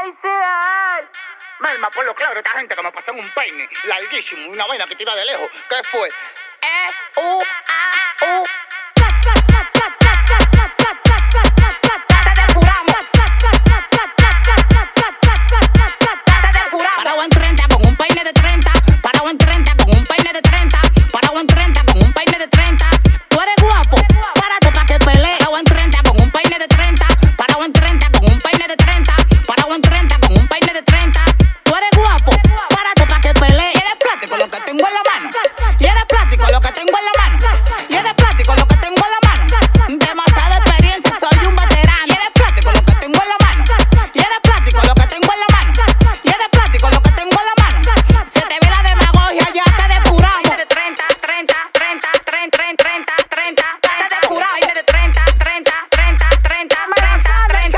¡Ay, sí! Melma, por lo claro, esta gente que me pasó en un peine larguísimo, una vaina que tira de lejos. ¿Qué fue? E-U-A-U. Parado en 30 con un peine de 30. Parado en 30 con un peine de 30. Parado en 30 con un peine de 30. Tú eres guapo, párate pa' que pelee. Parado en 30 con un peine de 30. Parado en 30 con un peine de 30. Parado en 30 con un peine de 30. Tú eres guapo, párate pa' que pelee. Y es de plástico lo que tengo en la mano. Y es de plástico lo que tengo en la mano. Y es de plástico lo que tengo en la mano. Demasiada experiencia, soy un veterano. Y es de plástico lo que tengo en la mano. Y es de plástico lo que tengo en la mano. Y es de plástico lo que tengo en la mano. Se te ve la demagogia, ya te depuramos. De 30, 30, 30, 30, 30, 30. Te depuramos. De 30, 30, 30, 30, 30, 30.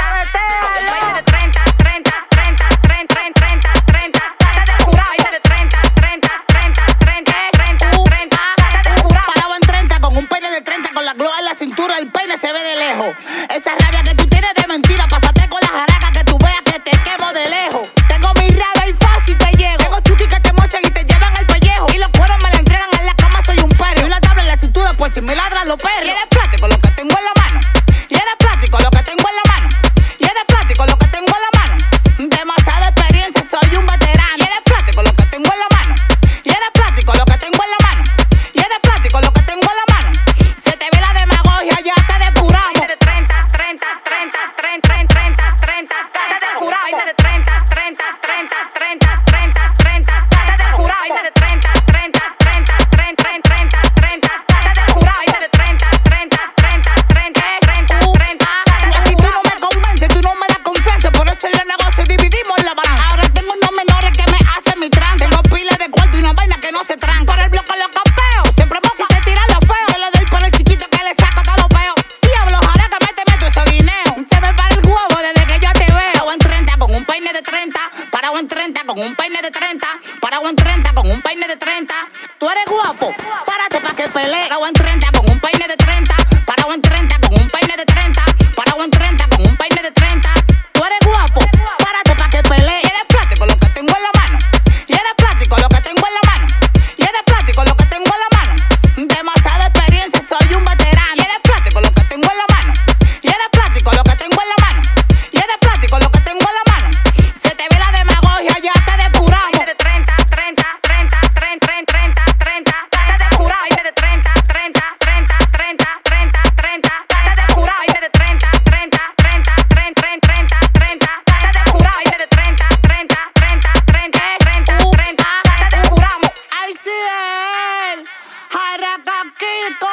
De 30, 30, 30, 30, 30, 30. Te depuramos. De 30, 30, 30, 30, 30, 30. Te depuramos. Parado en 30 con un peine de 30 con la gloa en la cintura, el peine se ve de lejos. Esa rabia que tú tienes de mentira, pásate con la jaraca que tú veas que te quemo de lejos. Tengo mi rabia y fácil te llego. Tengo chuki que te mochan y te llevan el pellejo. Y los cueros me la entregan en la cama, soy un perro. Y una tabla en la cintura por si me ladran los perros. Y es de plástico lo que tengo en la mano. Y es de plástico lo que tengo en la mano. Y es de plástico lo que tengo en la mano. Demasiada experiencia, soy un veterano. Y es de plástico lo que tengo en la mano. Y es de plástico lo que tengo en la mano. Y es de plástico lo que tengo en la mano. Se te ve la demagogia, ya te depuramos. De 30, 30, 30, 30, 30, 30. Te depuramos. De 30, 30, 30, 30, 30, 30. Te depuramos. De 30, 30, 30, 30, 30, 30. Te depuramos. De 30, 30, 30, 30, 30, 30. A ti tú no me convences, tú no me das confianza. Por eso en el negocio dividimos la balanza. Ahora tengo unos menores que me hacen mi trance. Tengo pilas de cuarto y una vaina que no se tranca. Por el bloque lo campeo, siempre más si te tiran los feos. Yo le doy por el chiquito que le saco todo lo peo. Diablo, jaraca, méteme esos guineos. Se me para el huevo desde que yo te veo. Parado en 30 con un peine de 30. Parado en 30 con un peine de 30. Parado en 30 con un peine de 30. Tú eres guapo, párate pa' que pelee. Parado en 30 con un peine de 30. Parado en 30 con un peine de 30. Parado en 30 con un peine de 30. Tú eres guapo, párate pa' que pelee. Y es de plástico lo que tengo en la mano. Y es de plástico lo que tengo en la mano. Y es de plástico lo que tengo en la mano. Demasiada experiencia, soy un veterano. Y es de plástico lo que tengo en la mano. Y es de plástico lo que tengo en la mano. Y es de plástico lo que tengo en la mano. Se te ve la demagogia, ya te depuramos. De 30, 30, 30, 30, 30, 30. Te depuramos. De 30, 30, 30, 30, 30, 30. Te depuramos. De 30, 30, 30, 30, 30, 30. Te depuramos. De 30, 30, 30, 30, 30, 30. Te depuramos. Ay, sí, él. Jaraca, Kiko.